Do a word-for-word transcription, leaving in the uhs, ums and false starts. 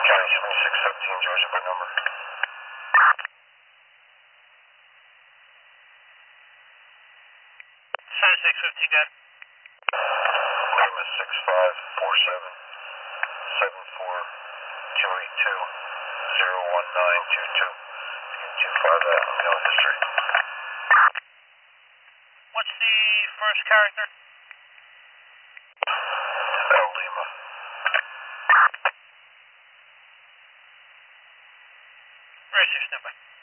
County twenty-six seventeen, Georgia, by number. twenty-six fifteen, got it. Name is six five four seven seven four two eight two zero one nine two two. two five that on the office street. What's the first character? El Lima. Racer, stand by.